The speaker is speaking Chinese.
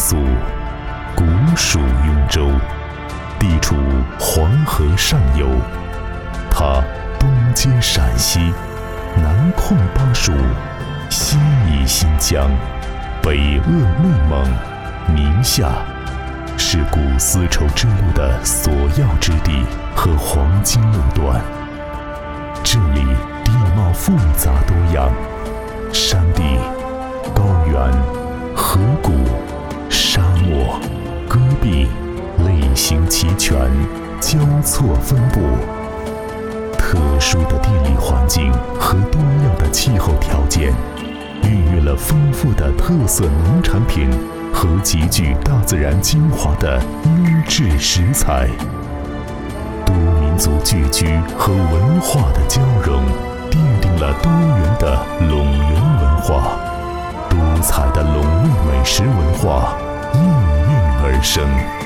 俗，古属雍州，地处黄河上游。它东接陕西，南控巴蜀，西倚新疆，北扼内蒙、宁夏，是古丝绸之路的索要之地和黄金路段。这里地貌复杂多样，山地、高原、河谷、沙漠、戈壁类型齐全，交错分布。特殊的地理环境和多样的气候条件，孕育了丰富的特色农产品和极具大自然精华的优质食材。多民族聚居和文化的交融，奠定了多元的陇源文化，多彩的陇味美食文化应运而生。